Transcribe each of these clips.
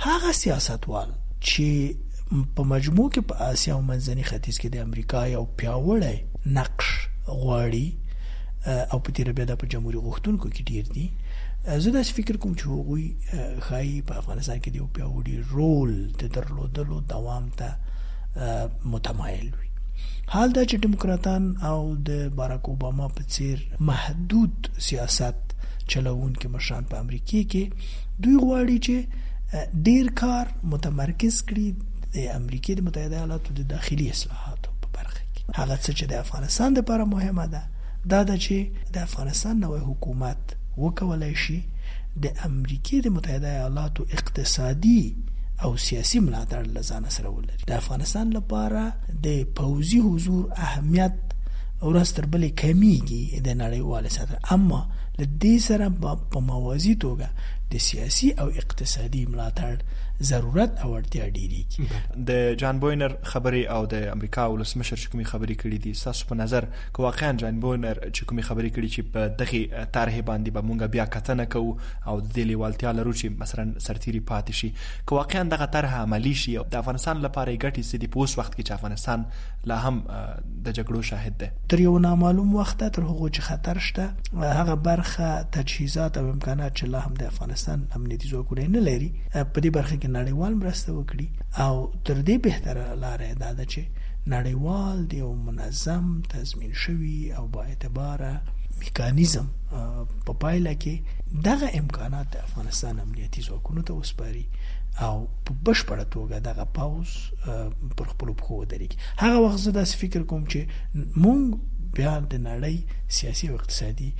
هغه سیاستوال چې په مجموع کې په آسیا او منځني ختیځ کې د امریکا یو پیاوړی نقش غواړي او په تیر بیا د جمهوریت غوښتونکو کې ډیر دي. زه داسې فکر کوم چې هغوی ښایي په افغانستان کې د یو پیاوړي رول د درلودلو دوام ته متمایل وي. حال دا چې ډیموکراتان او د باراک اوباما په څیر محدود سیاست چلوونکي مشران په امریکا کې دوی غواړي چې ډیر کار متمرکز کړي د امریکا د متحده ایالاتو د داخلي اصلاحاتو په برخه کې. هغه څه چې د افغانستان لپاره مهمه ده دا ده چې د افغانستان نوی حکومت وکولای شي د امریکا د متحده ایالاتو اقتصادي او سیاسي ملاتړ لزان سره ولري. د افغانستان لپاره د پوځي حضور اهمیت ورځ تر بلې کمیږي د نړیوال سطح، اما له دې سره په موازي توګه د سیاسي او اقتصادي ملاتړ ضرورت او اړتیا ډیریږي. د جان بوینر خبرې او د امریکا ولسمشر چې کومې خبرې کړې دي، تاسو په نظر که واقعا جان بوینر چې کومې خبرې کړې چې په دغه طرح باندې به مونږ بیا کتنه کوو او د دې لیوالتیا لرو چې مثلا سرتیري پاتې شي، که واقعا دغه طرح عملی شي او د افغانستان لپاره ګټې څه دي په اوس وخت کې چې افغانستان لا هم د جګړو شاهد ده؟ تر یو نامعلوم وخته تر هغو چې خطر شته، هغه برخه تجهیزات او امکانات چې لا هم د افغانستان امنیتي ځواکونه نه لري په دې برخه کې نړیوال مرسته وکړي او تر دې بهتره لاره دا ده چې نړیوال د یو منظم تضمین شوی او با اعتباره میکانیزم په پایله کې دغه امکانات د افغانستان امنیتي ځواکونو ته وسپاري او په بشپړه توګه دغه پاوز پر خپلو پښو ودرېږي. هغه وخت زه داسې فکر کوم چې مونږ بیا د نړۍ سیاسي او اقتصادي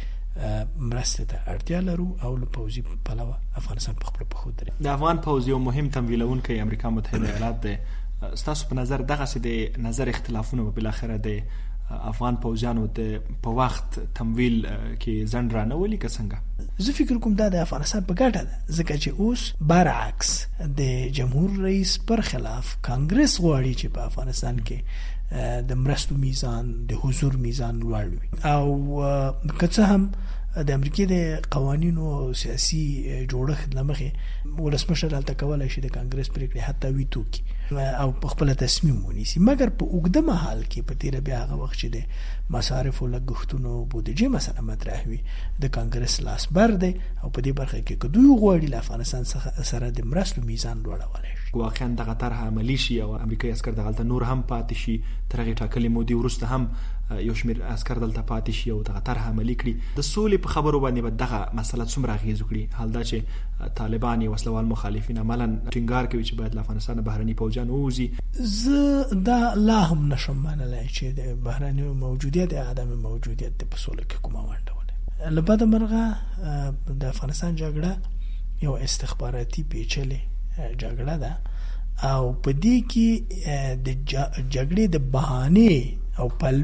مرسته ته اړتیا لرو او له پوځي پلوه افغانستان په خپلو پښو ودرېږي. د افغان پوځ یو مهم تمویلونکی امریکا متحده ایالات دی. ستاسو په نظر دغسې د نظر اختلافونه به بالاخره د افغان پوځیانو په وخت تمویل کې ځنډ رانولي که څنګه؟ زه فکر کوم دا د افغانستان په ګټه ده، ځکه چې اوس برعکس د جمهور رئیس پر خلاف کانګرس غواړي چې په افغانستان کې د مرستو میزان د حضور میزان لوړ وي او که څه هم د امریکا د قوانینو او سیاسي جوړښت لمخې ولسمشر هلته کولی شي د کانګرس پریکړې حتی ویتو کړي او په خپله تصمیم ونیسي، مګر په اوږده مهال کې په تیره بیا هغه وخت چې د مصارفو لګښتونو بودجې مثلا مطرح وي د کانګرس لاس بر دی او په دې برخه کې که دوی غواړي له افغانستان سره د مرستو میزان لوړولی شي. واقعا دغه طرح عملي شي او امریکایي عسکر دغلته نور هم پاتې شي، تر هغې ټاکلې مودې وروسته هم یو شمېر عسکر دلته پاتې شي او دغه طرح عملي کړي، د سولې په خبرو باندې به دغه مسله څومره اغېز وکړي؟ حال دا چې طالبان یا وسلوال مخالفین عملا ټینګار کوي چې باید له افغانستانه بهرني پوځیان ووځي. زه دا لا هم نشم منلی چې د بهرني موجودیت یا عدم موجودیت په سوله کې کومه ونډه ولري. له بده مرغه د افغانستان جګړه یو استخباراتي پیچلې جګړه ده او په دې کې د جګړې د بهانې او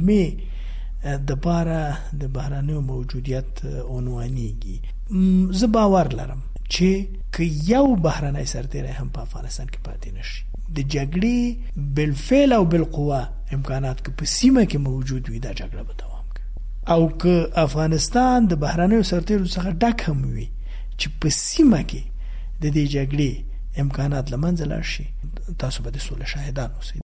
پلمې د باره د بهرنیو موجودیت عنوانېږي. زه باور لرم چې که یو بهرنی سرتیری هم په افغانستان کې پاتې نشي، د جګړې بالفعل او بالقوه امکانات که په سیمه کې موجود وي دا جګړه به دوام کوي، او که افغانستان د بهرنیو سرتیرو څخه ډک هم وي چې په سیمه کې د دې جګړې امکانات له منځه لاړ شي، تاسو به د سولې شاهدان اوسئ.